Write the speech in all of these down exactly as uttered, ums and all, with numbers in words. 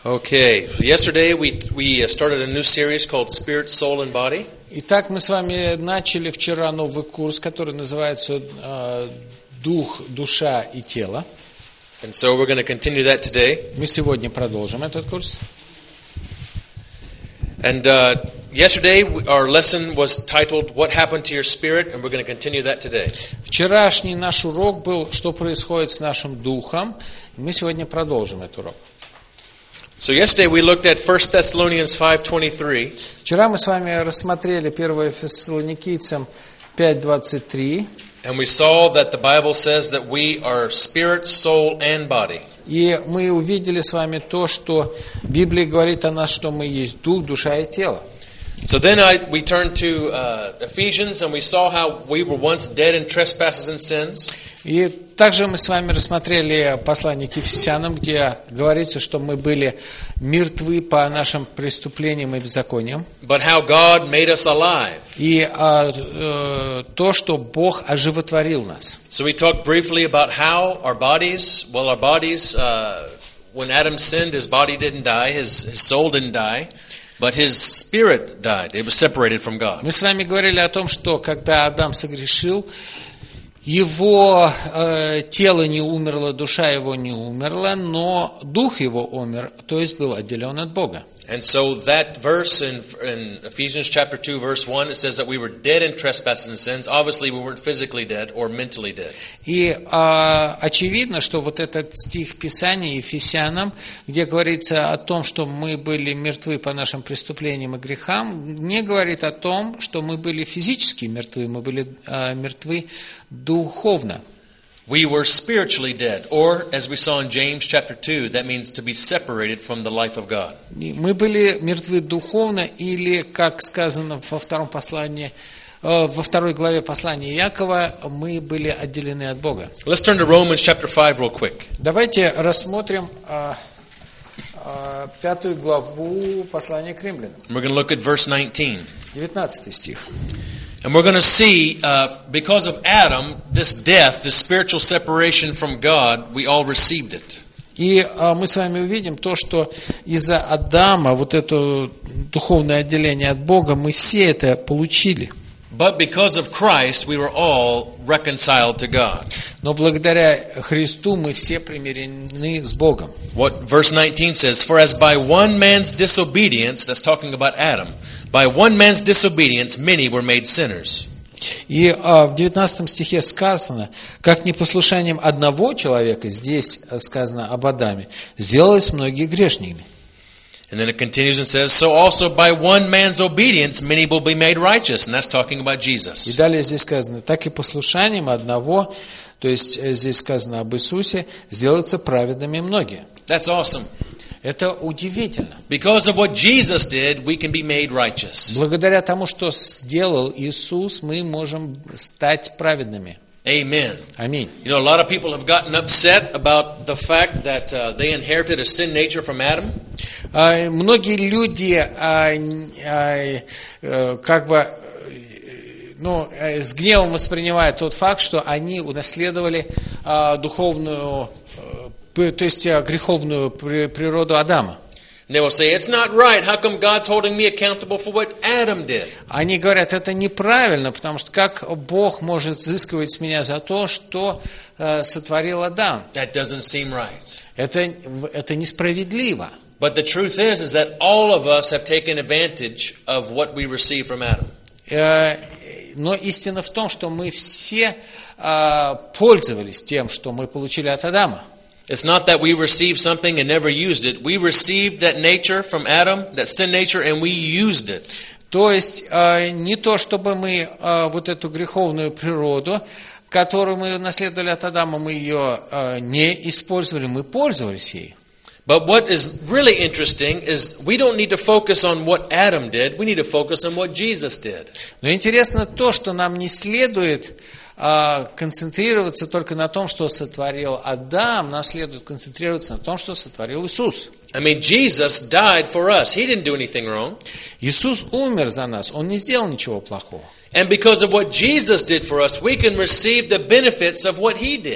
Okay, yesterday we we started a new series called Spirit, Soul, and Body. Итак, мы с вами начали вчера новый курс, который называется э, «Дух, душа и тело». And so we're going to continue that today. Мы сегодня продолжим этот курс. And uh, yesterday our lesson was titled "What Happened to Your Spirit," and we're going to continue that today. Вчерашний наш урок был «Что происходит с нашим духом?». Мы сегодня продолжим этот урок. So yesterday we looked at First Thessalonians five twenty-three. Вчера мы с вами рассмотрели первое Фессалоникийцам пять двадцать три. And we saw that the Bible says that we are spirit, soul, and body. И мы увидели с вами то, что Библия говорит о нас, что мы есть дух, душа и тело. So then I, we turned to uh, Ephesians, and we saw how we were once dead in trespasses and sins. И также мы с вами рассмотрели послание к Ефесянам, где говорится, что мы были мертвы по нашим преступлениям и беззакониям. But how God made us alive. И а, э, то, что Бог оживотворил нас. So we talked briefly about how our bodies, well, our bodies, uh, when Adam sinned, his body didn't die, his, his soul didn't die, but his spirit died. It was separated from God. Мы с вами говорили о том, что когда Адам согрешил, его э, тело не умерло, душа его не умерла, но дух его умер, то есть был отделен от Бога. And so that verse in, in Ephesians chapter two, verse one, it says that we were dead in trespasses and sins. Obviously, we weren't physically dead or mentally dead. И э, очевидно, что вот этот стих Писания Ефесянам, где говорится о том, что мы были мертвы по нашим преступлениям и грехам, не говорит о том, что мы были физически мертвы, мы были э, мертвы духовно. We were spiritually dead, or as we saw in James chapter two, that means to be separated from the life of God. Мы были мертвы духовно, или, как сказано во втором послании, во второй главе послания Иакова, мы были отделены от Бога. Let's turn to Romans chapter five real quick. Давайте рассмотрим а, а, пятую главу послания к Римлянам. We're going to look at verse nineteen. девятнадцатый стих. And we're going to see, uh, because of Adam, this death, this spiritual separation from God, we all received it. И а, мы с вами увидим то, что из-за Адама, вот это духовное отделение от Бога, мы все это получили. But because of Christ, we were all reconciled to God. Но благодаря Христу мы все примирены с Богом. What verse nineteen says, "For as by one man's disobedience," that's talking about Adam, "by one man's disobedience many were made sinners." И а, в девятнадцатом стихе сказано, как непослушанием одного человека, здесь сказано об Адаме, сделались многие грешниками. And then it continues and says, "So also by one man's obedience many will be made righteous," and that's talking about Jesus. И далее здесь сказано, так и послушанием одного, то есть здесь сказано об Иисусе, сделаются праведными многие. That's awesome. Это удивительно. Because of what Jesus did, we can be made righteous. Благодаря тому, что сделал Иисус, мы можем стать праведными. Amen. Аминь. You know, a lot of people have gotten upset about the fact that uh, they inherited a sin nature from Adam. А, многие люди а, а, как бы ну, с гневом воспринимают тот факт, что они унаследовали а, духовную, а, то есть а, греховную природу Адама. They will say, "It's not right. How come God's holding me accountable for what Adam did?" Они говорят, это неправильно, потому что как Бог может взыскивать с меня за то, что э, сотворил Адам? That doesn't seem right. Это, это несправедливо. But the truth is, is that all of us have taken advantage of what we received from Adam. Э, но истина в том, что мы все э, пользовались тем, что мы получили от Адама. It's not that we received something and never used it. We received that nature from Adam, that sin nature, and we used it. То есть э, не то, чтобы мы э, вот эту греховную природу, которую мы наследовали от Адама, мы ее э, не использовали, мы пользовались ей. But what is really interesting is we don't need to focus on what Adam did. We need to focus on what Jesus did. Но интересно то, что нам не следует а, концентрироваться только на том, что сотворил Адам, нам следует концентрироваться на том, что сотворил Иисус. I mean, Jesus died for us. He didn't do anything wrong. Иисус умер за нас, Он не сделал ничего плохого. And because of what Jesus did for us, we can receive the benefits of what He did. И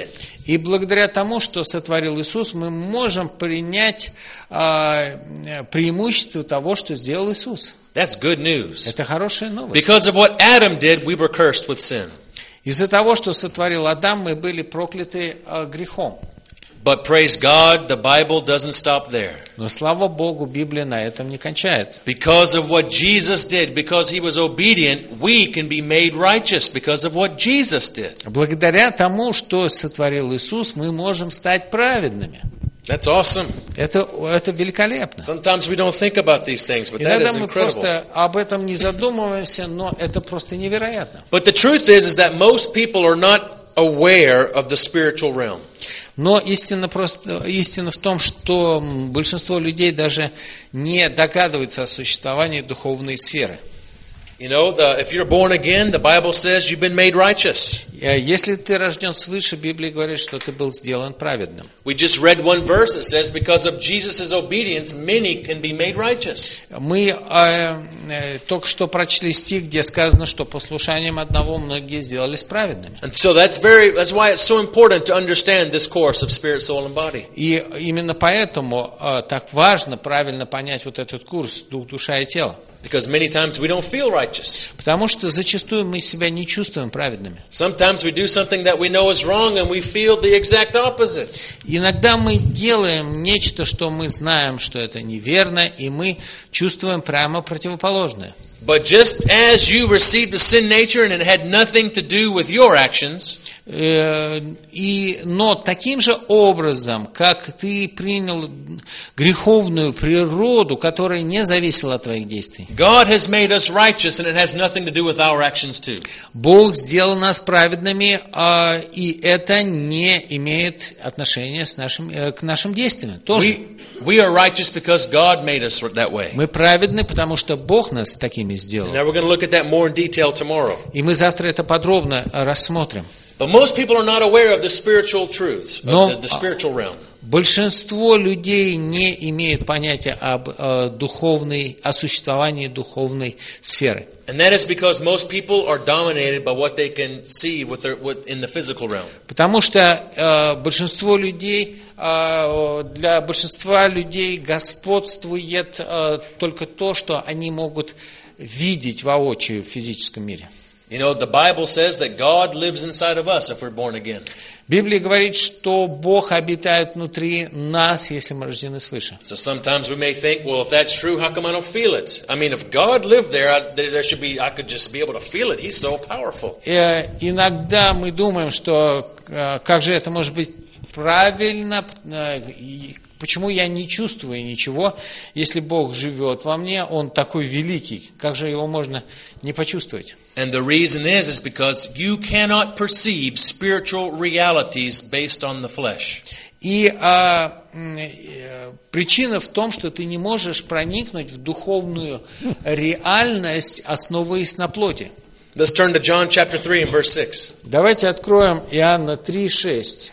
И благодаря тому, что сотворил Иисус, мы можем принять э, преимущество того, что сделал Иисус. That's good news. Это хорошая новость. Because of what Adam did, we were cursed with sin. Из-за того, что сотворил Адам, мы были прокляты э, грехом. But praise God, the Bible doesn't stop there. Но слава Богу, Библия на этом не кончается. Because of what Jesus did, because he was obedient, we can be made righteous because of what Jesus did. Благодаря тому, что сотворил Иисус, мы можем стать праведными. That's awesome. Это, это великолепно. Sometimes we don't think about these things, but that Иногда is мы incredible. просто об этом не задумываемся, но это просто невероятно. But the truth is, is that most people are not aware of the spiritual realm. Но истина, просто, истина в том, что большинство людей даже не догадываются о существовании духовной сферы. You know, the, if you're born again, the Bible says you've been made righteous. Если ты рожден свыше, Библия говорит, что ты был сделан праведным. We just read one verse that says because of Jesus' obedience, many can be made righteous. Мы э, э, только что прочли стих, где сказано, что послушанием одного многие сделались праведными. And so that's very, that's why it's so important to understand this course of spirit, soul, and body. И именно поэтому э, так важно правильно понять вот этот курс дух, душа и тело. Because many times we don't feel righteous. Потому что зачастую мы себя не чувствуем праведными. Sometimes we do something that we know is wrong and we feel the exact opposite. Иногда мы делаем нечто, что мы знаем, что это неверно, и мы чувствуем прямо противоположное. But just as you received the sin nature and it had nothing to do with your actions, И, но таким же образом, как ты принял греховную природу, которая не зависела от твоих действий, God has made us righteous and it has nothing to do with our actions too. Бог сделал нас праведными, и это не имеет отношения с нашим, к нашим действиям. Тоже. We, we are righteous because God made us that way. Мы праведны, потому что Бог нас такими сделал. Now we're going to look at that more in detail tomorrow. И мы завтра это подробно рассмотрим. But most people are not aware of the spiritual truths, of the, the spiritual realm. Большинство людей не имеют понятия об э, духовной, о существовании духовной сферы. And that is because most people are dominated by what they can see with their, with, in the physical realm. Потому что э, большинство людей, э, для большинства людей господствует э, только то, что они могут видеть воочию в физическом мире. You know, the Bible says that God lives inside of us if we're born again. Библия говорит, что Бог обитает внутри нас, если мы рождены свыше. So sometimes we may think, well, if that's true, how come I don't feel it? I mean, if God lived there, I, there should be, I could just be able to feel it. He's so powerful. И иногда мы думаем, что как же это может быть правильно, почему я не чувствую ничего, если Бог живет во мне, Он такой великий, как же его можно не почувствовать? And the reason is, is because you cannot perceive spiritual realities based on the flesh. И а, причина в том, что ты не можешь проникнуть в духовную реальность, основываясь на плоти. Let's turn to John chapter three and verse six. Давайте откроем Иоанна три шесть.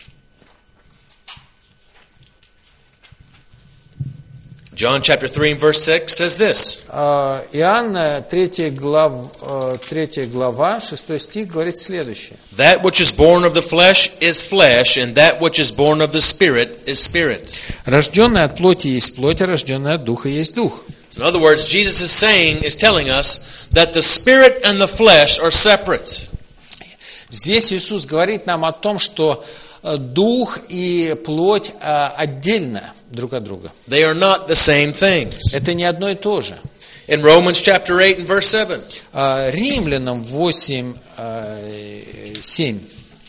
John chapter three and verse six says this. Иоанна третья глава, третья глава, шестой стих говорит следующее. That which is born of the flesh is flesh, and that which is born of the spirit is spirit. Рожденный от плоти есть плоть, а рожденный от духа есть дух. So in other words, Jesus is saying, is telling us that the spirit and the flesh are separate. Здесь Иисус говорит нам о том, что дух и плоть отдельно друг от друга. They are not the same things. Это не одно и то же. In Romans chapter eight and verse seven. Римлянам восемь семь.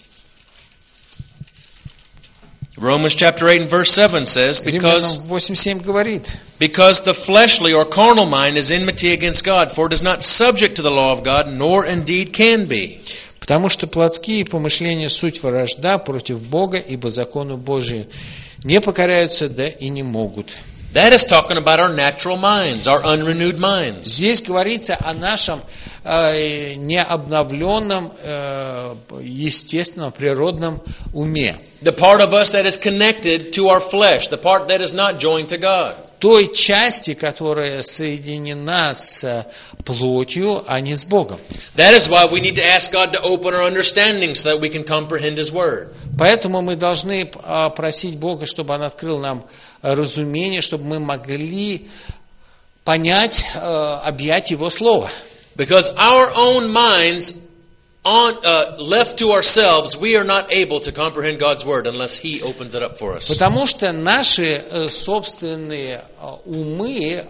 Romans chapter eight and verse seven says, because, Римлянам восемь семь говорит, because the fleshly or carnal mind is enmity against God, for it is not subject to the law of God, nor indeed can be. Потому что плотские помышления суть вражда против Бога, ибо закону Божию не покоряются, да и не могут. That is talking about our natural minds, our unrenewed minds. Здесь говорится о нашем э, необновленном, э, естественном, природном уме. The part of us that is connected to our flesh, the part that is not joined to God. той части, которая соединена с плотью, а не с Богом. That is why we need to ask God to open our understanding so that we can comprehend His Word. Поэтому мы должны просить Бога, чтобы Он открыл нам разумение, чтобы мы могли понять, объять Его Слово. Because our own minds, on, uh, left to ourselves, we are not able to comprehend God's Word unless He opens it up for us. Потому что наши собственные умы,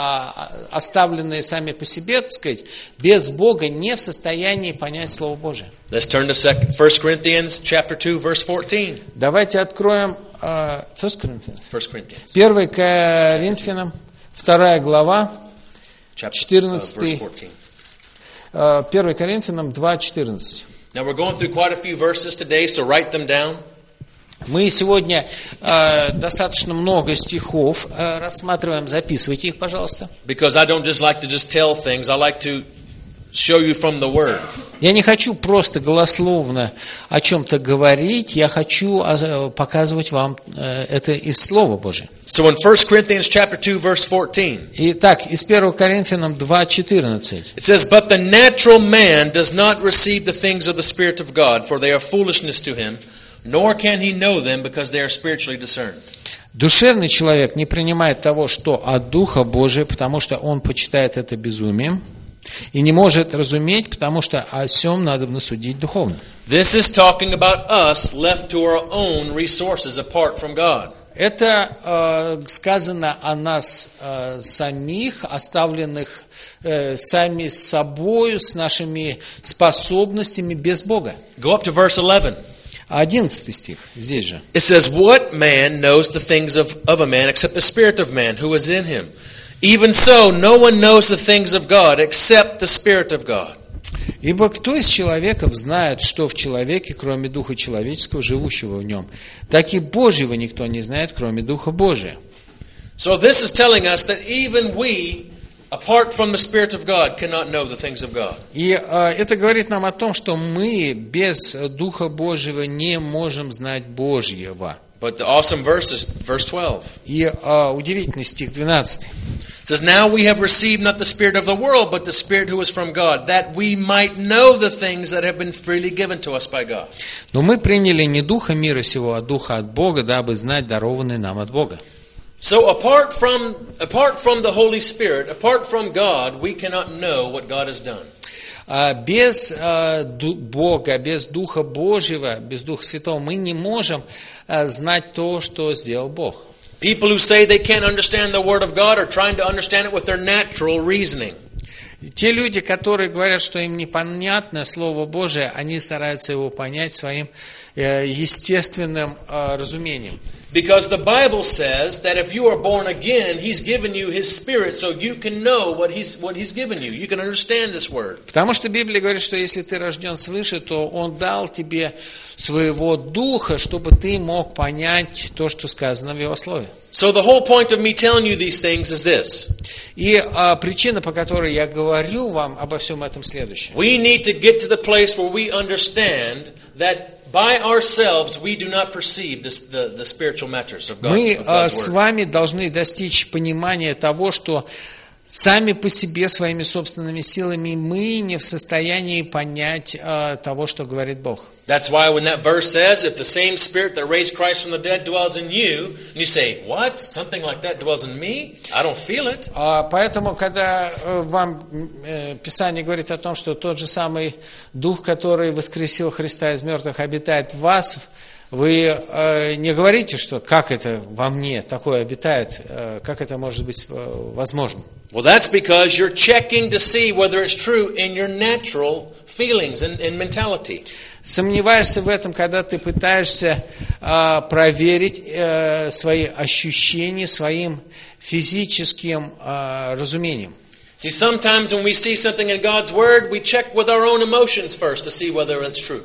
оставленные сами по себе, так сказать, без Бога не в состоянии понять Слово Божие. Let's turn to First Corinthians chapter two, verse fourteen. Давайте откроем First Corinthians. First Corinthians. первое Коринфянам, вторая глава, Chapter, uh, четырнадцатый. verse fourteen. первое Коринфянам два четырнадцать. Now we're going through quite a few verses today, so write them down. Мы сегодня э, достаточно много стихов э, рассматриваем, записывайте их, пожалуйста. Because I don't just like to just tell things, I like to show you from the Word. Я не хочу просто голословно о чем-то говорить, я хочу показывать вам это из Слова Божия. So in First Corinthians chapter two, verse fourteen. Итак, из первого Коринфянам два четырнадцать. It says, "But the natural man does not receive the things of the Spirit of God, for they are foolishness to him, nor can he know them, because they are spiritually discerned." Душевный человек не принимает того, что от Духа Божия, потому что он почитает это безумием, и не может разуметь, потому что о сем надо судить духовно. This is talking about us left to our own resources apart from God. Это э, сказано о нас э, самих, оставленных э, сами собою, с нашими способностями без Бога. Go up to verse eleven. Одиннадцатый стих, здесь же. It says, "What man knows the things of, of a man except the spirit of man who is in him? Even so, no one knows the things of God except the Spirit of God." Ибо кто из человеков знает, что в человеке, кроме Духа человеческого, живущего в нем? Так и Божьего никто не знает, кроме Духа Божия. So this is telling us that even we, apart from the Spirit of God, cannot know the things of God. И э, это говорит нам о том, что мы без Духа Божьего не можем знать Божьего. But the awesome verse is verse twelve. И э, удивительный стих двенадцатый. It says, "Now we have received not the spirit of the world, but the Spirit who is from God, that we might know the things that have been freely given to us by God." Но мы приняли не духа мира сего, а духа от Бога, дабы знать дарованный нам от Бога. So apart from apart from the Holy Spirit, apart from God, we cannot know what God has done. Без э, Бога, без Духа Божьего, без Духа Святого мы не можем э, знать то, что сделал Бог. People who say they can't understand the Word of God are trying to understand it with their natural reasoning. Те люди, которые говорят, что им непонятно Слово Божие, они стараются его понять своим э, естественным э, разумением. Because the Bible says that if you are born again, He's given you His Spirit so you can know what He's, what He's given you. You can understand this Word. Потому что Библия говорит, что если ты рожден свыше, то Он дал тебе своего Духа, чтобы ты мог понять то, что сказано в Его Слове. So the whole point of me telling you these things is this. И а, причина, по которой я говорю вам обо всем этом, следующая. We need to get to the place where we understand that by ourselves we do not perceive this, the, the spiritual matters of God's, Мы of God's с Word. вами должны достичь понимания того, что сами по себе, своими собственными силами, мы не в состоянии понять а, того, что говорит Бог. That's why when that verse says, if the same Spirit that raised Christ from the dead dwells in you, and you say, what? Something like that dwells in me? I don't feel it. А, поэтому, когда э, вам э, Писание говорит о том, что тот же самый Дух, который воскресил Христа из мертвых, обитает в вас, вы э, не говорите, что как это во мне такое обитает, э, как это может быть э, возможно. Well, that's because you're checking to see whether it's true in your natural feelings and, and mentality. Сомневаешься в этом, когда ты пытаешься э, проверить э, свои ощущения своим физическим э, разумением. See, sometimes when we see something in God's Word, we check with our own emotions first to see whether it's true.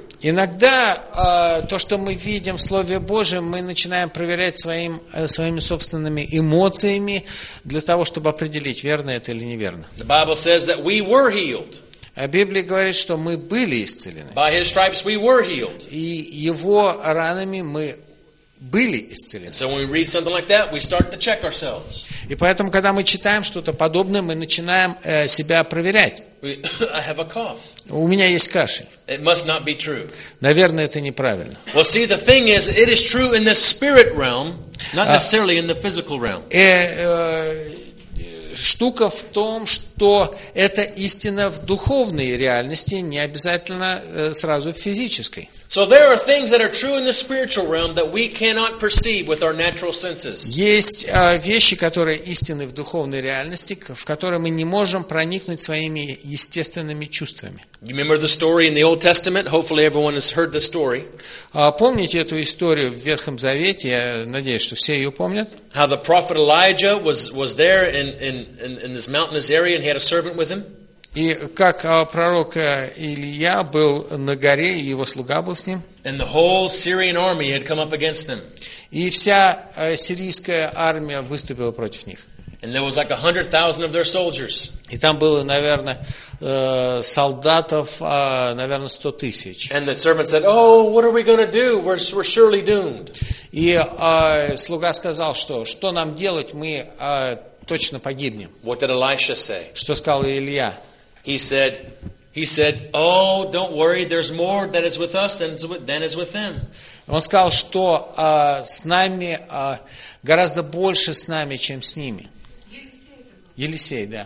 Иногда э, то, что мы видим в Слове Божьем, мы начинаем проверять своим, э, своими собственными эмоциями для того, чтобы определить, верно это или неверно. The Bible says that we were healed. А Библия говорит, что мы были исцелены. By His stripes we were healed. И Его ранами мы были исцелены. So when we read something like that, we start to check ourselves. И поэтому, когда мы читаем что-то подобное, мы начинаем э, себя проверять. We, I have a cough. У меня есть кашель. It must not be true. Наверное, это неправильно. Well, see, the thing is, it is true in the spirit realm, not necessarily in the physical realm. Э, э, штука в том, что это истина в духовной реальности, не обязательно э, сразу в физической. So there are things that are true in the spiritual realm that we cannot perceive with our natural senses. Есть э, вещи, которые истинны в духовной реальности, в которые мы не можем проникнуть своими естественными чувствами. You remember the story in the Old Testament? Hopefully everyone has heard the story. А помните эту историю в Ветхом Завете? Я надеюсь, что все ее помнят. How the prophet Elijah was, was there in, in, in, in this mountainous area and he had a servant with him. И как а, пророк Илия был на горе, и его слуга был с ним. And the whole Syrian army had come up against them. И вся а, сирийская армия выступила против них. And there was like a hundred thousand of their soldiers. И там было, наверное, э, солдатов, э, наверное, сто тысяч. And the servant said, "Oh, what are we going to do? We're, we're surely doomed." И э, слуга сказал, что что нам делать, мы э, точно погибнем. What did Elisha say? Что сказал Илья? He said, he said, "Oh, don't worry. There's more that is with us than is with, than is with them." Он сказал, что э, с нами э, гораздо больше с нами, чем с ними. Елисей, да.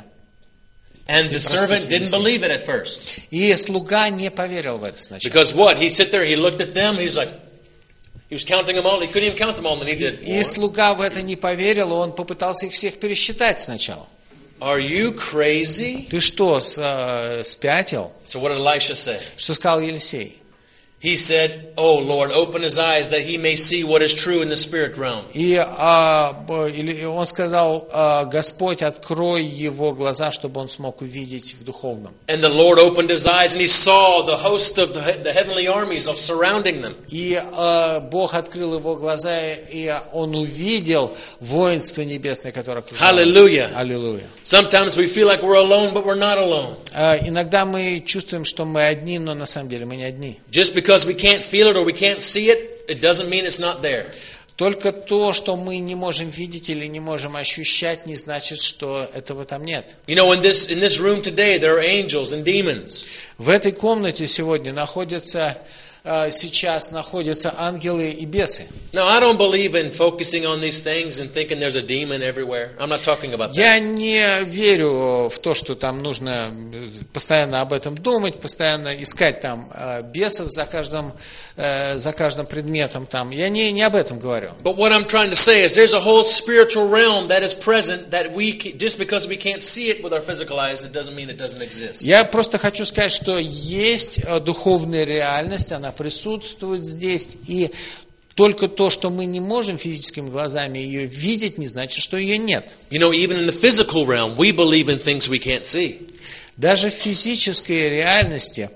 And the servant didn't believe it at first. И слуга не поверил в это сначала. Because what? He sit there, he looked at them, he's like, he was counting them all. He couldn't even count them all, and then he did. И слуга в это не поверил, он попытался их всех пересчитать сначала. Are you crazy? Ты что, э, спятил? So what did Elisha say? Что сказал Елисей? He said, "Oh Lord, open his eyes that he may see what is true in the spirit realm." И а, он сказал, а, Господь, открой его глаза, чтобы он смог увидеть в духовном. And the Lord opened his eyes, and he saw the host of the, the heavenly armies of surrounding them. И а, Бог открыл его глаза, и он увидел воинство небесное, которое окружало. Hallelujah. Аллилуйя. Sometimes we feel like we're alone, but we're not alone. А, иногда мы чувствуем, что мы одни, но на самом деле мы не одни. Just because we can't feel it or we can't see it, it doesn't mean it's not there. Только то, что мы не можем видеть или не можем ощущать, не значит, что этого там нет. You know, in this in this room today, there are angels and demons. В этой комнате сегодня находятся сейчас находятся ангелы и бесы. Now, I don't believe in focusing on these things and thinking there's a demon everywhere. I'm not talking about that. Я не верю в то, что там нужно постоянно об этом думать, постоянно искать там бесов за каждым, за каждым предметом там. Я не, не об этом говорю. But what I'm trying to say is there's a whole spiritual realm that is present that we just because we can't see it with our physical eyes, it doesn't mean it doesn't exist. Я просто хочу сказать, что есть духовная реальность, она присутствует здесь, и только то, что мы не можем физическими глазами ее видеть, не значит, что ее нет. You know, even in the physical realm, we believe in things we can't see. Даже в физической реальности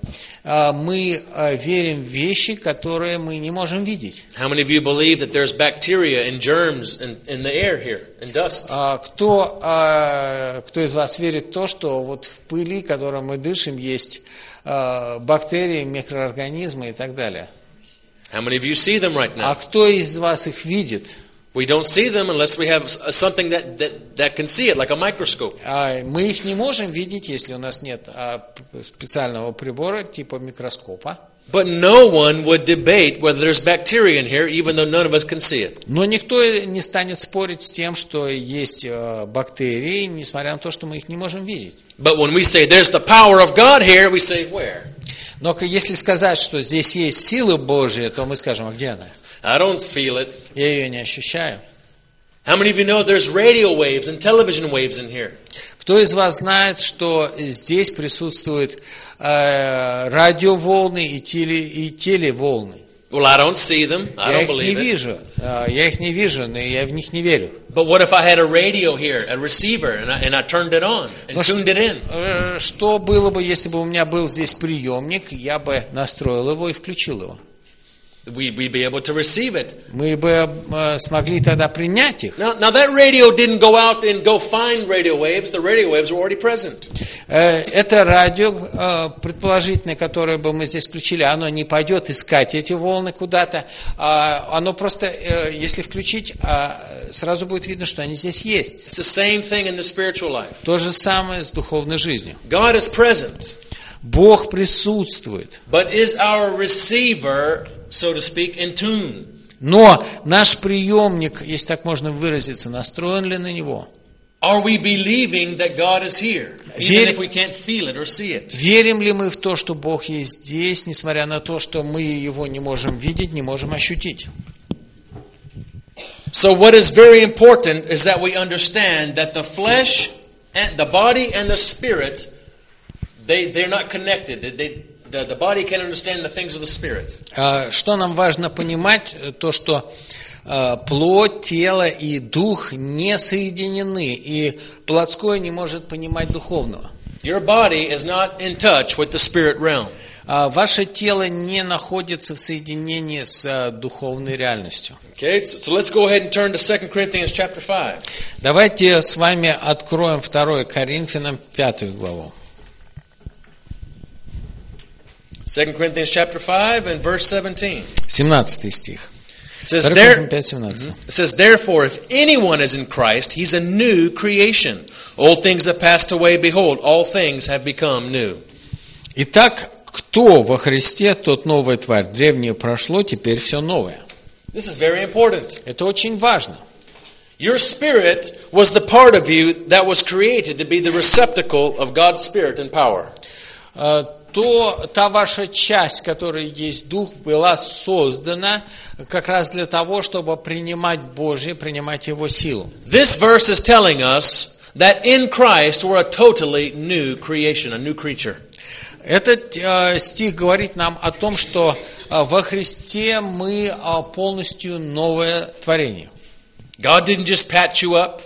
мы верим в вещи, которые мы не можем видеть. How many of you believe that there's bacteria and germs in, in the air here, and dust? Кто, кто из вас верит в то, что вот в пыли, которой мы дышим, есть бактерии, микроорганизмы и так далее? How many of you see them right now? А кто из вас их видит? We don't see them unless we have something that, that, that can see it, like a microscope. Мы их не можем видеть, если у нас нет специального прибора типа микроскопа. But no one would debate whether there's bacteria in here, even though none of us can see it. Но никто не станет спорить с тем, что есть бактерии, несмотря на то, что мы их не можем видеть. But when we say there's the power of God here, we say where? Но если сказать, что здесь есть сила Божья, то мы скажем, а где она? I don't feel it. Я ее не ощущаю. How many of you know there's radio waves and television waves in here? Кто из вас знает, что здесь присутствуют э, радиоволны и, теле, и телеволны? Well, I don't see them. I Я don't их не believe it. вижу, я их не вижу, но я в них не верю. But what if I had a radio here, a receiver, and I, and I turned it on and Но tuned it in? э, что было бы, если бы у меня был здесь приемник, я бы настроил его и включил его? we, we'd be able to receive it. Мы бы э, смогли тогда принять их. Now, now that radio didn't go out and go find radio waves. The radio waves were already present. Э, это радио, э, предположительно, которое бы мы здесь включили, оно не пойдет искать эти волны куда-то. А оно просто, э, если включить, э, сразу будет видно, что они здесь есть. It's the same thing in the spiritual life. То же самое с духовной жизнью. God is present. Бог присутствует. But is our receiver, so to speak, in tune? Но наш приемник, если так можно выразиться, настроен ли на него? Are we believing that God is here, even Верь- if we can't feel it or see it? Верим ли мы в то, что Бог есть здесь, несмотря на то, что мы его не можем видеть, не можем ощутить? So what is very important is that we understand that the flesh and the body and the spirit, they they're not connected. They, they, the, the body can't understand the things of the spirit. А, Что нам важно понимать, то, что а, плоть, тело и дух не соединены, и плотское не может понимать духовного. Your body is not in touch with the spirit realm. А, Ваше тело не находится в соединении с а, духовной реальностью. Okay, so, so let's go ahead and turn to Second Corinthians chapter five. Давайте с вами откроем второе Коринфянам пятую главу. Second Corinthians chapter five and verse seventeen. семнадцатый стих. It says, второе there, Коринфянам пять семнадцать. it says, therefore, if anyone is in Christ, he's a new creation. Old things have passed away. Behold, all things have become new. Итак, кто во Христе, тот новая тварь. Древнее прошло, теперь все новое. This is very important. Это очень важно. Your spirit was the part of you that was created to be the receptacle of God's spirit and power. Э, То, та ваша часть, которая есть Дух, была создана как раз для того, чтобы принимать Божье, принимать Его силу. This verse is telling us that in Christ we're a totally new creation, a new creature. Этот э, стих говорит нам о том, что э, во Христе мы э, полностью новое творение. God didn't just patch you up.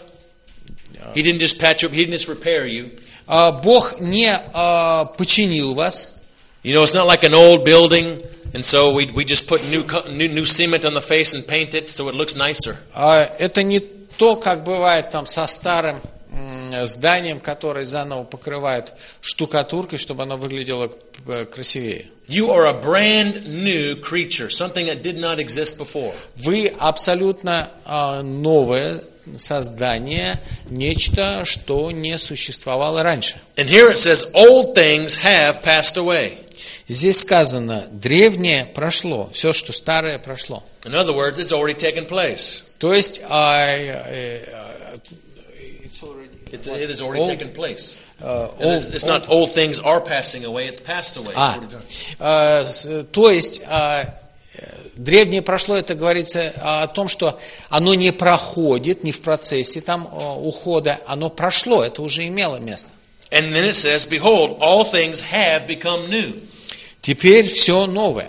He didn't just patch you up. He didn't just repair you. Э, Бог не э, починил вас. You know, it's not like an old building, and so we we just put new co- new, new cement on the face and paint it so it looks nicer. Э, это не то, как бывает там со старым м, зданием, которое заново покрывают штукатуркой, чтобы оно выглядело э, красивее. You are a brand new creature, something that did not exist before. Вы абсолютно э, новое создание, нечто, что не существовало раньше. And here it says, old things have passed away. Здесь сказано, древнее прошло, все, что старое прошло. In other words, it's already taken place. То есть, а, э, э, it's already- It's, it has already Old- taken place. э, It's, old- it's not old things are passing away, it's passed away. It's А, already done. э, с- то есть, э, э, древнее прошло, это говорится о том, что оно не проходит, не в процессе там э, ухода, оно прошло, это уже имело место. And then it says, behold, all things have become new. Теперь все новое.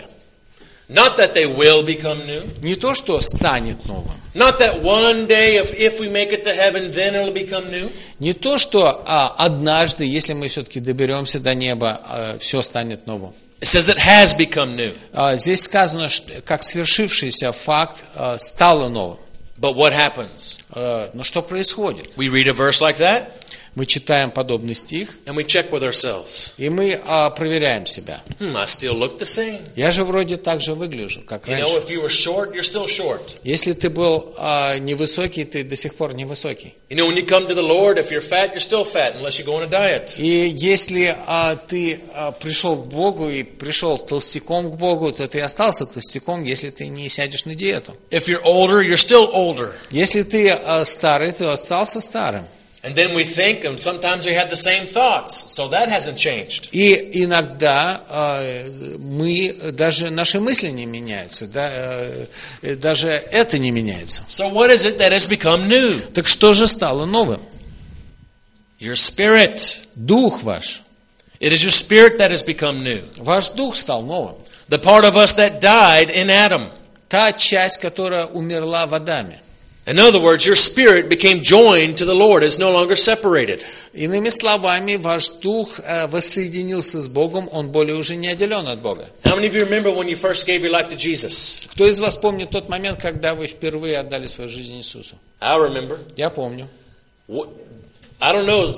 Not that they will become new. Не то, что станет новым. Not that one day, if, if we make it to heaven, then it'll become new. Не то, что а, однажды, если мы все-таки доберемся до неба, а, все станет новым. It says it has become new. А, здесь сказано, что, как свершившийся факт а, стало новым. But what happens? А, но что происходит? We read a verse like that, Мы читаем подобный стих, and we check with ourselves. и мы а, проверяем себя. Hmm, I still look the same. Я же вроде так же выгляжу, как You know, раньше. if you were short, you're still short. Если ты был а, невысокий, ты до сих пор невысокий. You know, when you come to the Lord, if you're fat, you're still fat unless you go on a diet. И если а, ты а, пришел к Богу и пришел толстяком к Богу, то ты остался толстяком, если ты не сядешь на диету. If you're older, you're still older. Если ты а, старый, ты остался старым. And then we think, and sometimes we have the same thoughts, so that hasn't changed. И иногда а, мы, даже наши мысли не меняются, да, э, даже это не меняется. So what is it that has become new? Так что же стало новым? Your spirit. Дух ваш. It is your spirit that has become new. Ваш дух стал новым. The part of us that died in Adam. Та часть, которая умерла в Адаме. In other words, your spirit became joined to the Lord. It's no longer separated. Иными словами, ваш дух э, воссоединился с Богом, он более уже не отделен от Бога. How many of you remember when you first gave your life to Jesus? Кто из вас помнит тот момент, когда вы впервые отдали свою жизнь Иисусу? I remember. Я помню. What, I don't know.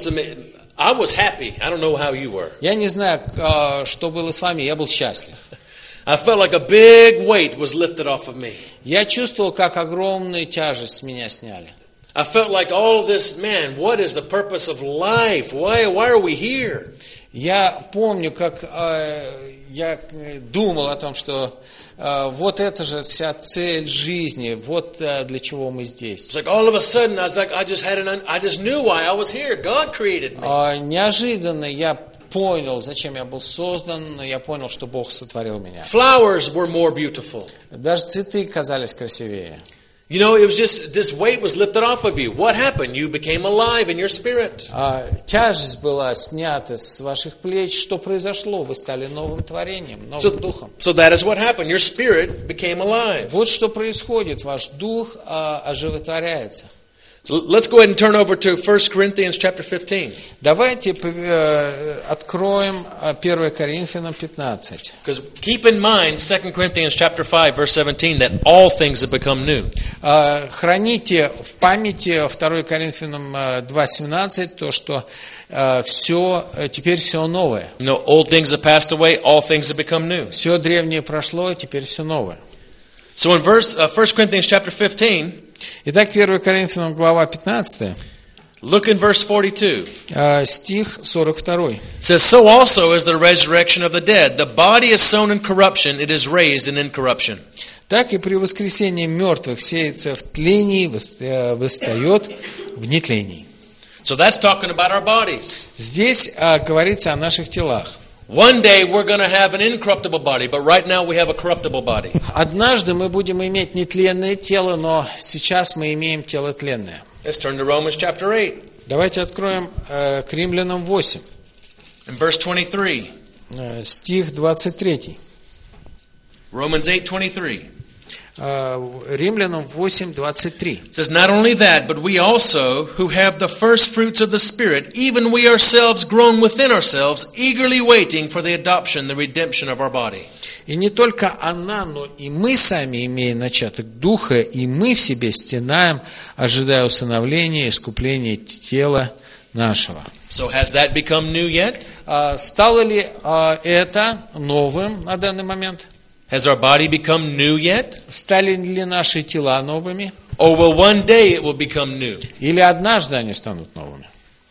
I was happy. I don't know how you were. Я не знаю, э, что было с вами, я был счастлив. I felt like a big weight was lifted off of me. Я чувствовал, как огромную тяжесть с меня сняли. I felt like all this, man, what is the purpose of life? Why, why are we here? Я помню, как э, я думал о том, что э, вот это же вся цель жизни, вот э, для чего мы здесь. It's like all of a sudden, I was like, I just had an, un- I just knew why I was here. God created me. Э, неожиданно я понял, зачем я был создан, я понял, что Бог сотворил меня. Flowers were more beautiful. Даже цветы казались красивее. You know, it was just, this weight was lifted off of you. What happened? You became alive in your spirit. А, тяжесть была снята с ваших плеч. Что произошло? Вы стали новым творением, новым So, духом. so that is what happened. Your spirit became alive. Вот что происходит. Ваш дух а, оживотворяется. So let's go ahead and turn over to First Corinthians chapter fifteen. Давайте э, откроем первое Коринфянам пятнадцать. Because keep in mind Second Corinthians chapter five verse seventeen that all things have become new. Э, храните в памяти второе Коринфянам два семнадцать то, что э, все, теперь все новое. You know, old things have passed away, all things have become new. Все древнее прошло, теперь все новое. So in verse uh, First Corinthians chapter fifteen, Итак, первое Коринфянам глава пятнадцать, look in verse forty-two. э, стих сорок два. It says, so also is the resurrection of the dead. The body is sown in corruption, it is raised in incorruption. Так и при воскресении мертвых сеется в тлении, восстает в нетлении. So that's talking about our bodies. Здесь э, говорится о наших телах. One day we're going to have an incorruptible body, but right now we have a corruptible body. Однажды мы будем иметь нетленное тело, но сейчас мы имеем тело тленное. Let's turn to Romans chapter eight. Давайте откроем э, к Римлянам восемь, In verse twenty-three. э, стих двадцать три. Romans eight twenty-three. Э, Римлянам восемь, двадцать три. It says, not only that, but we also, who have the first fruits of the Spirit, even we ourselves groan within ourselves, eagerly waiting for the adoption, the redemption of our body. И не только она, но и мы сами имеем начаток Духа, и мы в себе стенаем, ожидая усыновления, искупления тела нашего. So has that become new yet? А стало ли а, это новым на данный момент? Has our body become new yet? Стали ли наши тела новыми? Or will one day it will become new? Или однажды они станут новыми?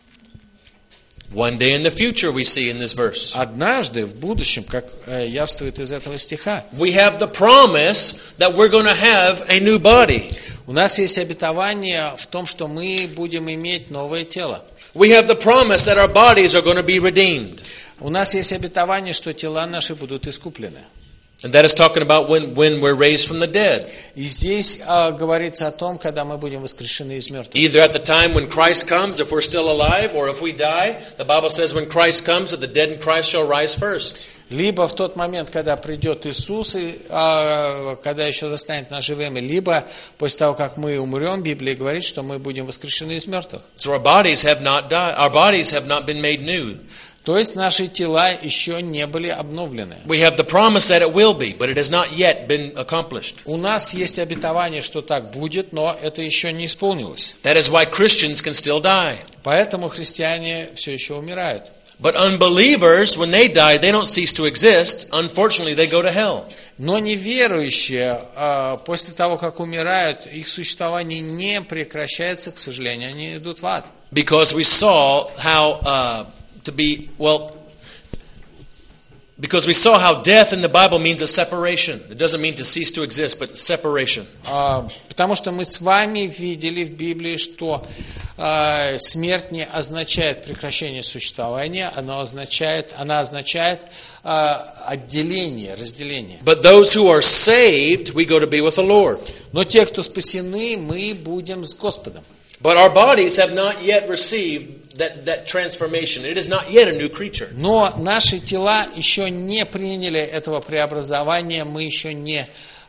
One day in the future we see in this verse. Однажды, в будущем, как э, явствует из этого стиха, We have the promise that we're going to have a new body. у нас есть обетование в том, что мы будем иметь новое тело. We have the promise that our bodies are going to be redeemed. У нас есть обетование, что тела наши будут искуплены. And that is talking about when, when we're raised from the dead. И здесь э, говорится о том, когда мы будем воскрешены из мертвых. Either at the time when Christ comes, if we're still alive, or if we die. The Bible says when Christ comes, that the dead in Christ shall rise first. Либо в тот момент, когда придет Иисус, и, э, когда еще застанет нас живыми, либо после того, как мы умрем, Библия говорит, что мы будем воскрешены из мертвых. So our bodies have not died. Our bodies have not been made new. То есть наши тела еще не были обновлены. We have the promise that it will be, but it has not yet been accomplished. У нас есть обетование, что так будет, но это еще не исполнилось. That is why Christians can still die. Поэтому христиане все еще умирают. But unbelievers, when they die, they don't cease to exist. Unfortunately, they go to hell. Но неверующие, после того, как умирают, их существование не прекращается, к сожалению, они идут в ад. Because we saw how uh, to be, well, because we saw how death in the Bible means a separation. It doesn't mean to cease to exist, but separation. Потому что мы с вами видели в Библии, что э, смерть не означает прекращение существования, она означает, она означает э, отделение, разделение. But those who are saved, we go to be with the Lord. Но те, кто спасены, мы будем с Господом. But our bodies have not yet received that, that transformation. It is not yet a new creature. Но наши тела еще не приняли этого преобразования, мы еще не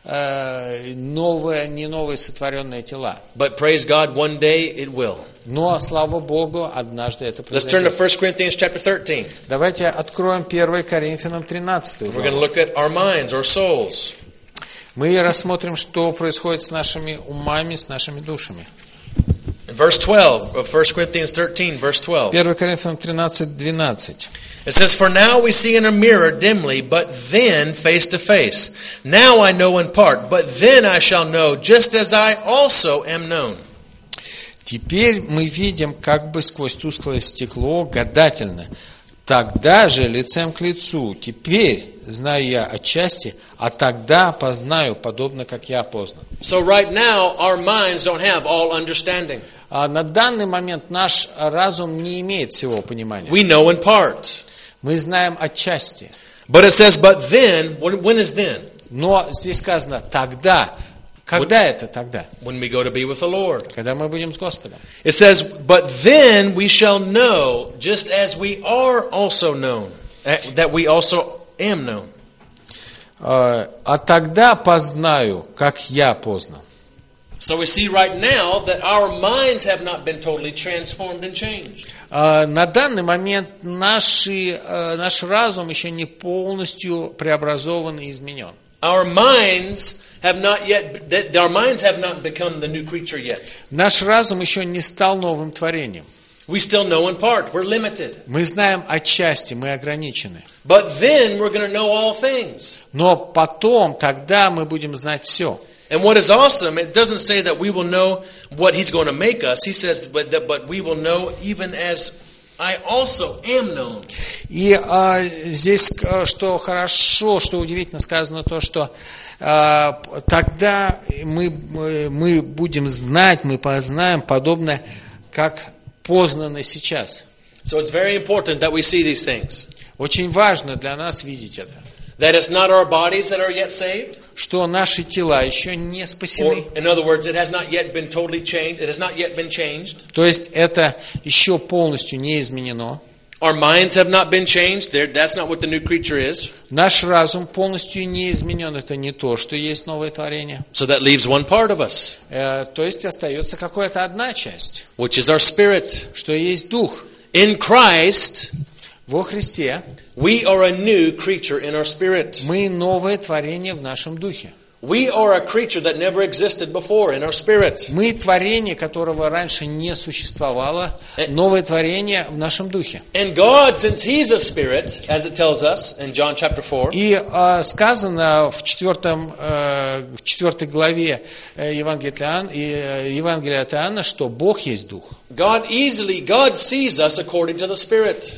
э, новые, не новые сотворенные тела. But praise God, one day it will. Но, слава Богу, однажды это Let's turn to произойдет. First Corinthians chapter thirteen. Давайте откроем первое Коринфянам тринадцатую We're going to главу. look at our minds, our souls. Мы рассмотрим, что происходит с нашими умами, с нашими душами. In verse twelve of First Corinthians thirteen, verse twelve. первое Коринфянам тринадцать двенадцать. It says, "For now we see in a mirror dimly, but then face to face. Now I know in part, but then I shall know, just as I also am known." Теперь мы видим как бы сквозь тусклое стекло гадательно. Тогда же лицем к лицу. Теперь знаю я отчасти, а тогда познаю, подобно как я познан. So right now, our minds don't have all understanding. А на данный момент наш разум не имеет всего понимания. We know in part. Мы знаем отчасти. But it says, but then, when, when is then? Но здесь сказано «тогда». Когда это тогда? When we go to be with the Lord. Когда мы будем с Господом. It says, but then we shall know, just as we are also known, that we also am known. А тогда познаю, как я познан. So we see right now that our minds have not been totally transformed and changed. На данный момент наши, наш разум еще не полностью преобразован и изменен. Our minds have not yet, our minds have not become the new creature yet. Наш разум еще не стал новым творением. We still know in part. We're limited. Мы знаем отчасти, мы ограничены. But then we're going to know all things. Но потом, тогда мы будем знать все. And what is awesome, it doesn't say that we will know what He's going to make us. He says, but, that, but we will know even as I also am known. И а, здесь, что хорошо, что удивительно сказано, то, что а, тогда мы, мы будем знать, мы познаем, подобно как познаны сейчас. So it's very important that we see these things. Очень важно для нас видеть это. That it's not our bodies that are yet saved. Что наши тела еще не спасены. Or, in other words, it has not yet been totally changed. It has not yet been changed. То есть это еще полностью не изменено. Our minds have not been changed. That's not what the new creature is. Наш разум полностью не изменен. Это не то, что есть новое творение. So that leaves one part of us. Э, то есть остается какая-то одна часть. Which is our spirit. Что есть дух. In Christ, во Христе, we are a new creature in our spirit. Мы новое творение в нашем духе. We are a creature that never existed before in our spirit. Мы творение, которого раньше не существовало, новое творение в нашем духе. And God, since He's a spirit, as it tells us in John chapter four. И э, сказано в четвертом, э, в четвертой главе Евангелия от Иоанна, э, Евангелия от Иоанна, что Бог есть дух. God easily, God sees us according to the Spirit.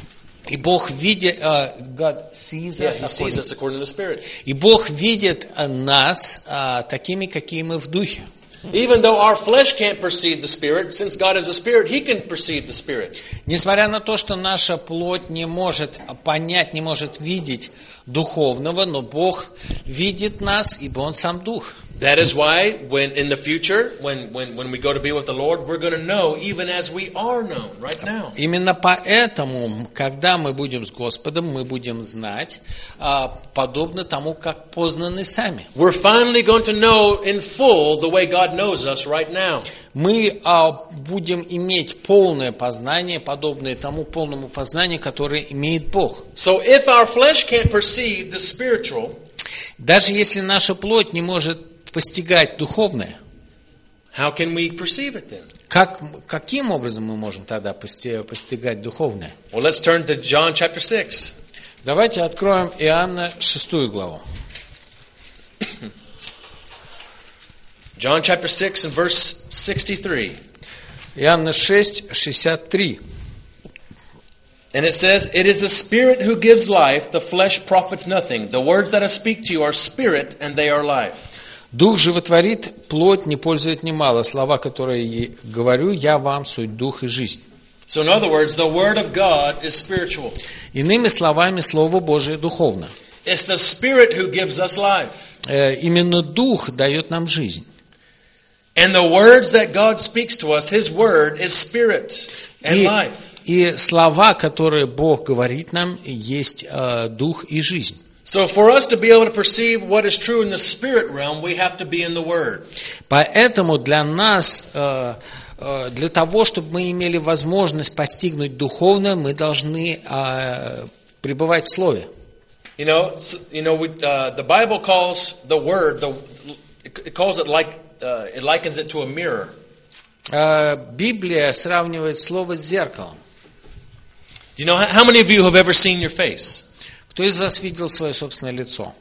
И Бог видит, uh, God sees Yes, He us sees according- us according to the Spirit. И Бог видит нас uh, такими, какие мы в духе. Even though our flesh can't perceive the Spirit, since God is a Spirit, He can perceive the Spirit. Несмотря на то, что наша плоть не может понять, не может видеть духовного, но Бог видит нас, ибо Он сам дух. That is why, when in the future, when, when, when we go to be with the Lord, we're going to know even as we are known right now. Именно поэтому, когда мы будем с Господом, мы будем знать, а, подобно тому, как познаны сами. We're finally going to know in full the way God knows us right now. Мы а, будем иметь полное познание, подобное тому полному познанию, которое имеет Бог. So if our flesh can't perceive the spiritual, Даже если наша плоть не может постигать духовное, how can we perceive it then? как, каким образом мы можем тогда пости- постигать духовное? Well, let's turn to John chapter six. Давайте откроем Иоанна шестую главу. John chapter six and verse sixty-three. Иоанна шесть, шестьдесят три. And it says, "It is the Spirit who gives life, the flesh profits nothing. The words that I speak to you are spirit, and they are life." Дух животворит, плоть не пользует немало. Слова, которые говорю, я вам суть дух и жизнь. So in other words, the Word of God is spiritual. Иными словами, Слово Божие духовно. It's the Spirit who gives us life. Э, Именно Дух дает нам жизнь. And the words that God speaks to us, His Word is spirit and И, life. и слова, которые Бог говорит нам, есть э, дух и жизнь. So for us to be able to perceive what is true in the spirit realm, we have to be in the Word. Поэтому для нас, для того, чтобы мы имели возможность постигнуть духовное, мы должны пребывать в Слове. You know, you know, we, uh, the Bible calls the Word, the, it calls it like, uh, it likens it to a mirror. Библия сравнивает Слово с зеркалом. You know, how many of you have ever seen your face? Кто из вас видел свое собственное лицо?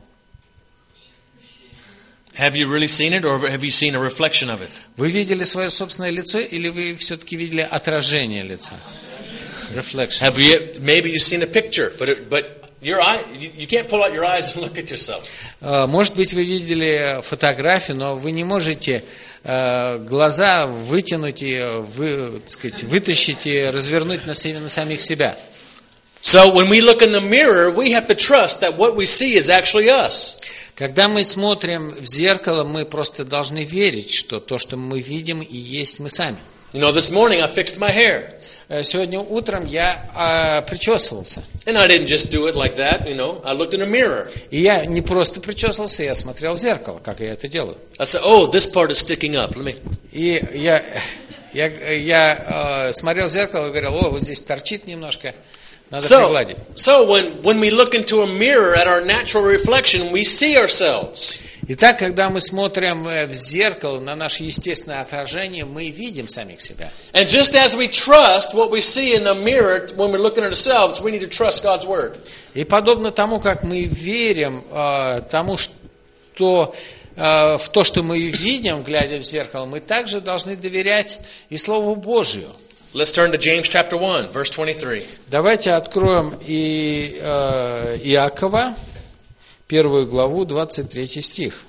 Have you really seen it, or have you seen a reflection of it? Вы видели свое собственное лицо, или вы все-таки видели отражение лица? Reflection. Have you? Maybe you've seen a picture, but it, but your eye, you, you can't pull out your eyes and look at yourself. Может быть, вы видели фотографию, но вы не можете глаза вытянуть и вы, так сказать, вытащить и развернуть на, на самих себя. So when we look in the mirror, we have to trust that what we see is actually us. Когда мы смотрим в зеркало, мы просто должны верить, что то, что мы видим, и есть мы сами. You know, this morning I fixed my hair. Сегодня утром я а, причесывался. And I didn't just do it like that, you know. I looked in a mirror. И я не просто причесывался, я смотрел в зеркало, как я это делаю. I said, "Oh, this part is sticking up. Let me." И я я я а, смотрел в зеркало и говорил: "О, вот здесь торчит немножко, надо So, пригладить." so when when we look into a mirror at our natural reflection, we see ourselves. Итак, когда мы смотрим в зеркало на наше естественное отражение, мы видим самих себя. And just as we trust what we see in the mirror when we're looking at ourselves, we need to trust God's word. И подобно тому, как мы верим э, тому, что э, в то, что мы видим, глядя в зеркало, мы также должны доверять и Слову Божию. Let's turn to James chapter one, verse twenty-three. Давайте откроем и э, Иакова, первую главу, двадцать третий стих.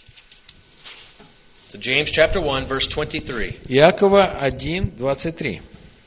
So James chapter one, verse twenty-three. Иакова один, двадцать три.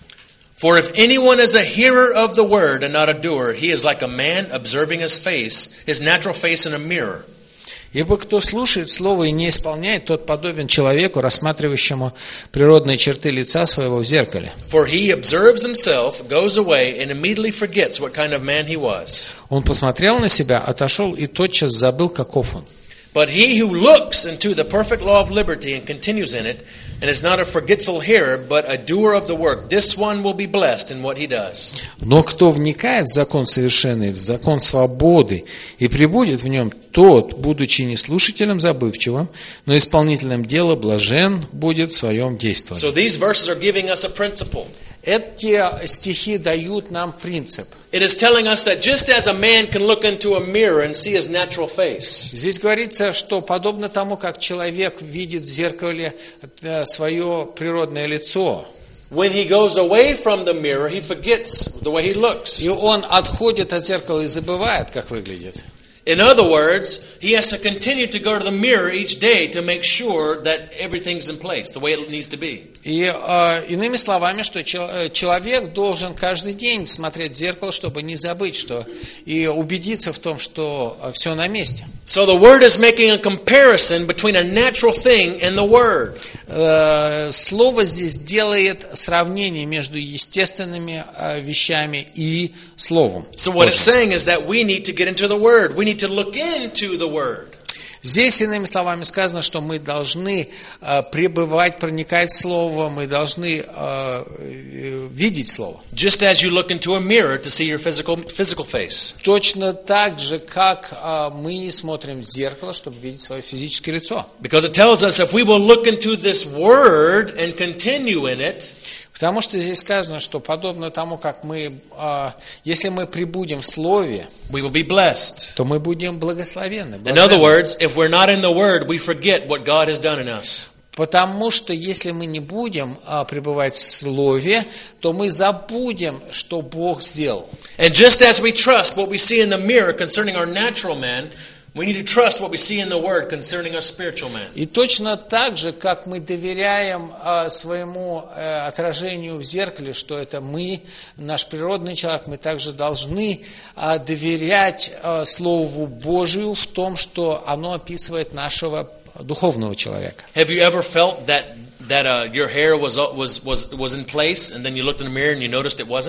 For if anyone is a hearer of the word and not a doer, he is like a man observing his face, his natural face in a mirror. Ибо кто слушает слово и не исполняет, тот подобен человеку, рассматривающему природные черты лица своего в зеркале. For he observes himself, goes away, and immediately forgets what kind of man he was. Он посмотрел на себя, отошел и тотчас забыл, каков он. But he who looks into the perfect law of liberty and continues in it, and is not a forgetful hearer, but a doer of the work, this one will be blessed in what he does. Но кто вникает в закон совершенный, в закон свободы, и пребудет в нем, тот, будучи не слушателем забывчивым, но исполнителем дела, блажен будет в своем действовании. So these verses are giving us a principle. Эти стихи дают нам принцип. It is telling us that just as a man can look into a mirror and see his natural face, Здесь говорится, что подобно тому, как человек видит в зеркале свое природное лицо, when he goes away from the mirror, he forgets the way he looks. и он отходит от зеркала и забывает, как выглядит. In other words, he has to continue to go to the mirror each day to make sure that everything's in place, the way it needs to be. И э, иными словами, что чел- человек должен каждый день смотреть в зеркало, чтобы не забыть, что и убедиться в том, что э, все на месте. So the word is making a comparison between a natural thing and the word. Э, слово здесь делает сравнение между естественными э, вещами и словом. So what it's saying is that we need to get into the word. We need to look into the word. Здесь, иными словами, сказано, что мы должны э, пребывать, проникать в Слово, мы должны э, э, видеть Слово. Just as you look into a mirror to see your physical physical face. Точно так же, как э, мы смотрим в зеркало, чтобы видеть свое физическое лицо. Because it tells us if we will look into this word and continue in it, Потому что здесь сказано, что подобно тому, как мы, э, если мы пребудем в Слове, we will be blessed. то мы будем благословенны. In other words, if we're not in the word, we forget what God has done in us. Потому что если мы не будем а, пребывать в Слове, то мы забудем, что Бог сделал. And just as we trust what we see in the mirror concerning our natural man, we need to trust what we see in the word concerning our spiritual man. И точно так же, как мы доверяем а, своему а, отражению в зеркале, что это мы, наш природный человек, мы также должны а, доверять а, Слову Божию в том, что оно описывает нашего духовного человека. Have you ever felt that that uh, your hair was was was was in place, and then you looked in the mirror and you noticed it wasn't?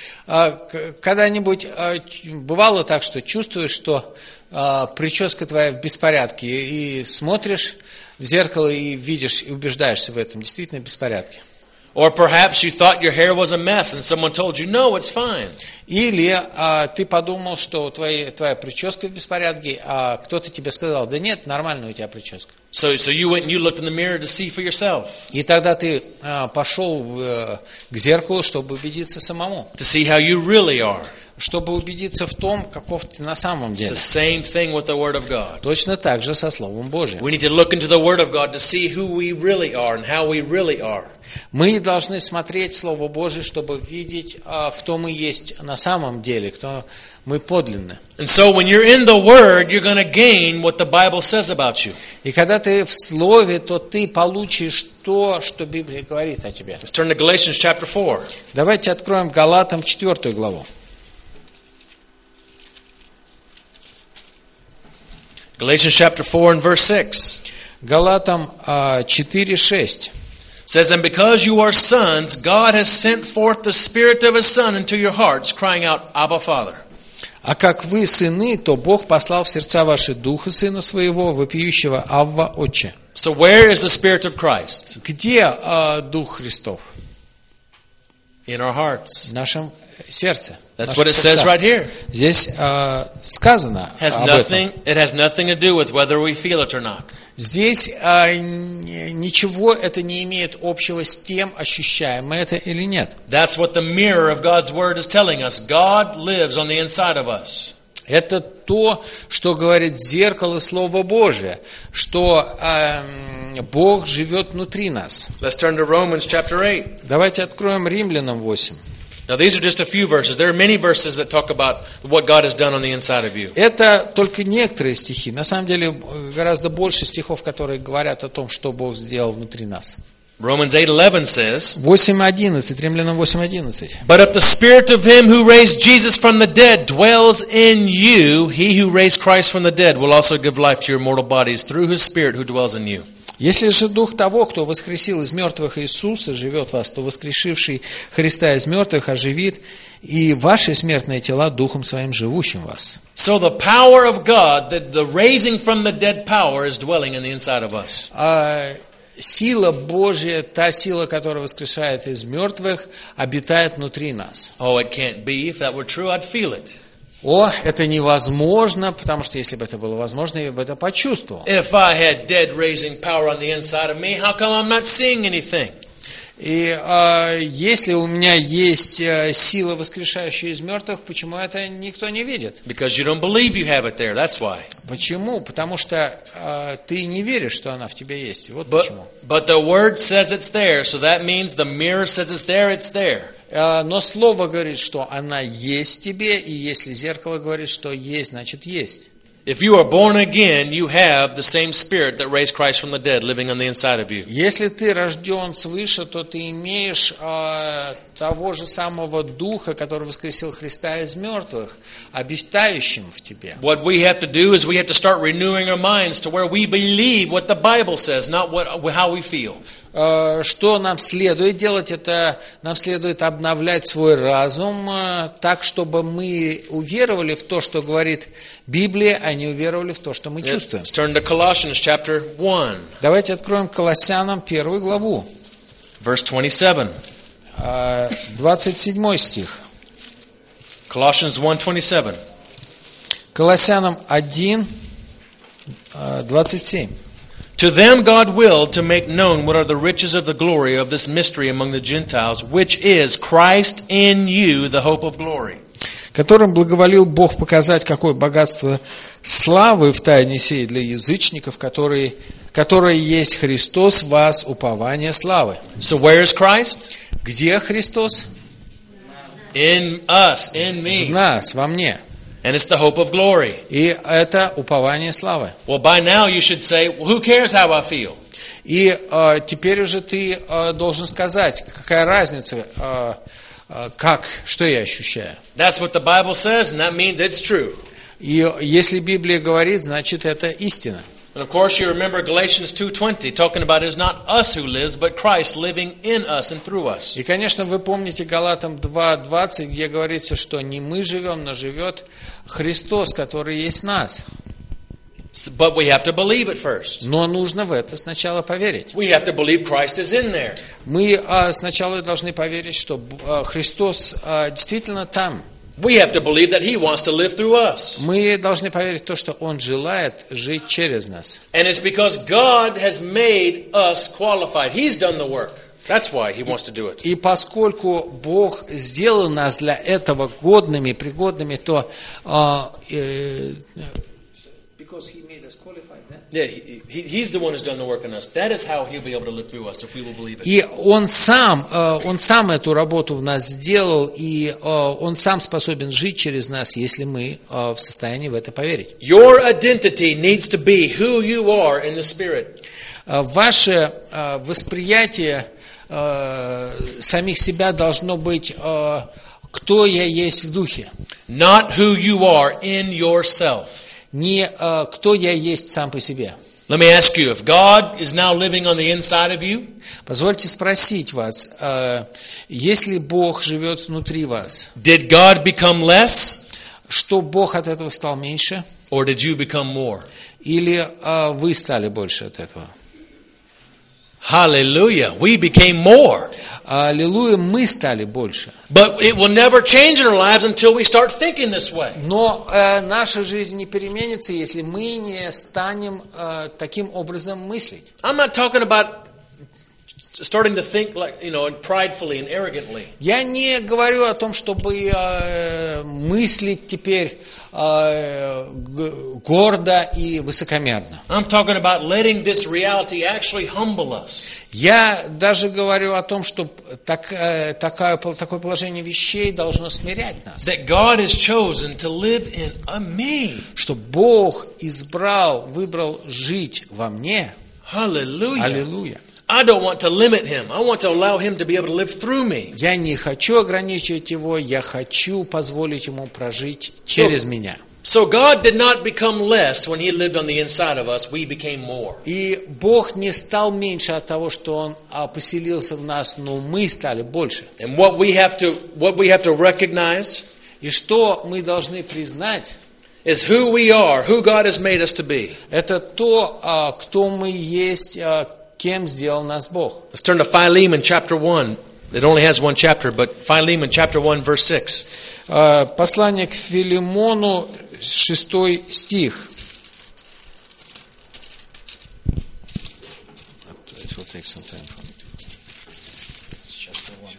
Когда-нибудь бывало так, что чувствуешь, что прическа твоя в беспорядке, и смотришь в зеркало и видишь, и убеждаешься в этом, действительно в беспорядке. Or perhaps you thought your hair was a mess and someone told you, no, it's fine. Или а, ты подумал, что твои, твоя прическа в беспорядке, а кто-то тебе сказал, да нет, нормальная у тебя прическа. So, so you went and you looked in the mirror to see for yourself. И тогда ты а, пошел в, к зеркалу, чтобы убедиться самому. To see how you really are. Чтобы убедиться в том, каков ты на самом деле. It's the same thing with the Word of God. Точно так же со Словом Божьим. We need to look into the Word of God to see who we really are and how we really are. Мы должны смотреть Слово Божие, чтобы видеть, кто мы есть на самом деле, кто мы подлинны. And so when you're in the Word, you're going to gain what the Bible says about you. И когда ты в Слове, то ты получишь то, что Библия говорит о тебе. Let's turn to Galatians chapter four. Давайте откроем Галатам четвертую главу. Galatians chapter four and verse six. Галатам четыре шесть. Says, and because you are sons, God has sent forth the Spirit of His Son into your hearts, crying out, Abba, Father. А как вы сыны, то Бог послал в сердца ваши Духа Сына Своего, вопиющего Авва, Отче. So where is the Spirit of Christ? Где а, Дух Христов? In our hearts. В нашем сердце. That's what it says right here. Здесь а, сказано has об nothing, этом. It has nothing to do with whether we feel it or not. Здесь а, ничего это не имеет общего с тем, ощущаем мы это или нет. That's what the mirror of God's Word is telling us. God lives on the inside of us. Это то, что говорит зеркало Слова Божие, что э, Бог живет внутри нас. Let's turn to Romans chapter eight. Давайте откроем Римлянам восемь. Now these are just a few verses. There are many verses that talk about what God has done on the inside of you. Это только некоторые стихи. На самом деле гораздо больше стихов, которые говорят о том, что Бог сделал внутри нас. Romans eight eleven says, восемь одиннадцать, Римлянам восемь одиннадцать. But if the Spirit of Him who raised Jesus from the dead dwells in you, He who raised Christ from the dead will also give life to your mortal bodies through His Spirit who dwells in you. Если же Дух того, кто воскресил из мертвых Иисуса, живет в вас, то воскрешивший Христа из мертвых оживит и ваши смертные тела Духом Своим живущим в вас. So the power of God, the, the raising from the dead power, is dwelling in the inside of us. А сила Божья, та сила, которая воскрешает из мертвых, обитает внутри нас. Oh, it can't be. If that were true, I'd feel it. О, это невозможно, потому что если бы это было возможно, я бы это почувствовал. If I had dead raising power on the inside of me, how come I'm not seeing anything? И э, если у меня есть э, сила, воскрешающая из мертвых, почему это никто не видит? Because you don't believe you have it there. That's why. Почему? Потому что э, ты не веришь, что она в тебе есть. Вот But, почему. but the Word says it's there, so that means the mirror says it's there, it's there. Э, но Слово говорит, что она есть в тебе, и если зеркало говорит, что есть, значит есть. If you are born again, you have the same Spirit that raised Christ from the dead living on the inside of you. Если ты рожден свыше, то ты имеешь э, того же самого Духа, который воскресил Христа из мертвых, обитающим в тебе. What we have to do is we have to start renewing our minds to where we believe what the Bible says, not what how we feel. Э, что нам следует делать, это нам следует обновлять свой разум э, так, чтобы мы уверовали в то, что говорит Библия, а не уверовали в то, что мы чувствуем. Let's turn to Colossians chapter one, Давайте откроем Колоссянам первую главу, verse twenty-seven. э, двадцать седьмой стих. Colossians one twenty-seven. Колоссянам один, э, двадцать семь. To them God willed to make known what are the riches of the glory of this mystery among the Gentiles, which is Christ in you, the hope of glory. Которым благоволил Бог показать, какое богатство славы в тайне сей для язычников, которые, которые есть Христос в вас, упование славы. So where is Christ? Где Христос? In us, in В me. нас, во мне. And it's the hope of glory. И это упование славы. Well, by now you should say, well, who cares how I feel? И э, теперь уже ты э, должен сказать, какая разница, э, э, как, что я ощущаю. That's what the Bible says, and that means it's true. И если Библия говорит, значит это истина. And of course, you remember Galatians two twenty, talking about it's not us who lives, but Christ living in us and through us. И, конечно, вы помните Галатам два двадцать, где говорится, что не мы живем, но живет Христос, который есть в нас. But we have to believe it first. Но нужно в это сначала поверить. We have to believe Christ is in there. Мы а, сначала должны поверить, что а, Христос а, действительно там. We have to believe that He wants to live through us. Мы должны поверить в то, что Он желает жить через нас. And it's because God has made us qualified. He's done the work. That's why He wants to do it. И поскольку Бог сделал нас для этого годными, пригодными, то а, э, because He made us qualified, да? Yeah, he, he, He's the one who's done the work in us. That is how He'll be able to live through us if we will believe it. И Он сам, Он сам эту работу в нас сделал, и Он сам способен жить через нас, если мы в состоянии в это поверить. Your identity needs to be who you are in the Spirit. Ваше восприятие самих себя должно быть, кто я есть в духе. Not who you are in yourself. Не кто я есть сам по себе. Let me ask you, if God is now living on the inside of you, позвольте спросить вас, если Бог живет внутри вас, did God become less, что Бог от этого стал меньше, or did you become more? или вы стали больше от этого? Hallelujah, we became more. Аллилуйя, мы стали больше. But it will never change in our lives until we start thinking this way. Но э, наша жизнь не переменится, если мы не станем э, таким образом мыслить. I'm not talking about starting to think like, you know, pridefully and arrogantly. Я не говорю о том, чтобы э, мыслить теперь э, гордо и высокомерно. I'm talking about letting this reality actually humble us. Я даже говорю о том, что так, э, такое, такое положение вещей должно смирять нас. That God has chosen to live in me. Что Бог избрал, выбрал жить во мне. Hallelujah. Аллилуйя. I don't want to limit Him. I want to allow Him to be able to live through me. Я не хочу ограничивать Его, я хочу позволить Ему прожить через so, меня. So God did not become less when He lived on the inside of us. We became more. И Бог не стал меньше от того, что Он поселился в нас, но мы стали больше. And what we have to, what we have to recognize, и что мы должны признать, is who we are, who God has made us to be. Это то, кто мы есть, кем сделал нас Бог. Let's turn to Philemon chapter one. It only has one chapter, but Philemon chapter one verse six. Послание к Филимону, шестой стих. It will take some time for me. It's chapter one.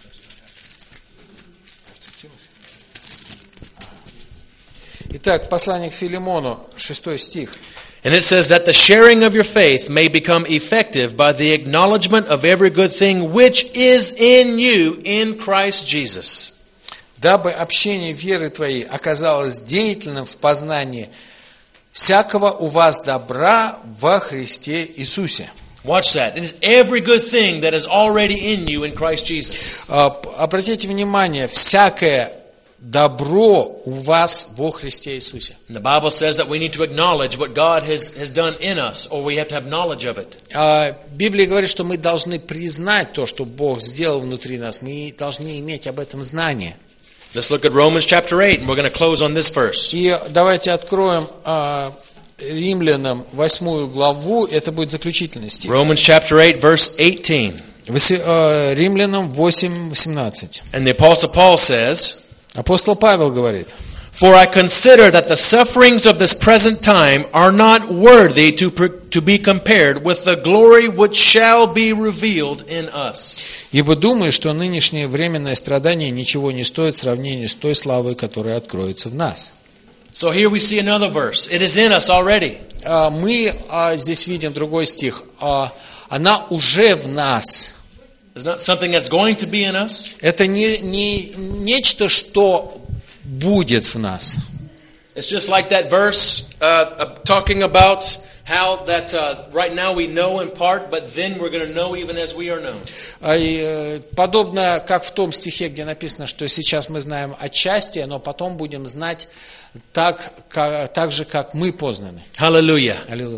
Итак, послание к Филимону, шестой стих. And it says that the sharing of your faith may become effective by the acknowledgement of every good thing which is in you in Christ Jesus. Дабы общение веры твоей оказалось деятельным в познании всякого у вас добра во Христе Иисусе. Watch that. It is every good thing that is already in you in Christ Jesus. Обратите внимание, всякое добро у вас во Христе Иисусе. The Bible says that we need to acknowledge what God has, has done in us, or we have to have knowledge of it. Библия говорит, что мы должны признать то, что Бог сделал внутри нас. Мы должны иметь об этом знание. Let's look at Romans chapter eight, and we're going to close on this verse. И давайте откроем Римлянам восьмую главу, это будет заключительный стих. Romans chapter eight, verse eighteen. Римлянам восемь восемнадцать. And the Apostle Paul says, апостол Павел говорит: For I consider that the sufferings of this present time are not worthy to, to be compared with the glory which shall be revealed in us. Ибо думаю, что нынешнее временное страдание ничего не стоит в сравнении с той славой, которая откроется в нас. So here we see another verse. It is in us already. Мы здесь видим другой стих. Она уже в нас. It's not something that's going to be in us. Это не, не нечто, что будет в нас. It's just like that verse uh, talking about how that uh, right now we know in part, but then we're going to know even as we are known. Подобно как в том стихе, где написано, что сейчас мы знаем отчасти, но потом будем знать так, как, так же, как мы познаны. Hallelujah. Аллилуйя.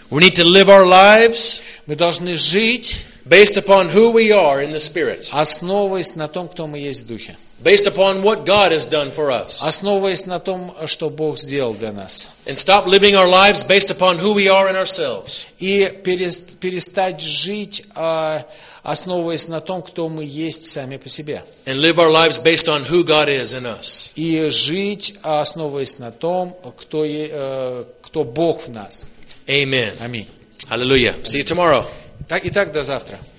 We need to live our lives Мы должны жить, based upon who we are in the Spirit, основываясь на том, кто мы есть в Духе. based upon what God has done for us, Основываясь на том, что Бог сделал для нас. and stop living our lives based upon who we are in ourselves. И перес- перестать жить, а, основываясь на том, кто мы есть сами по себе. And live our lives based on who God is in us. И жить, а, основываясь на том, кто, е- э, кто Бог в нас. Amen. Аминь. Hallelujah. See you tomorrow. Так, итак, до завтра.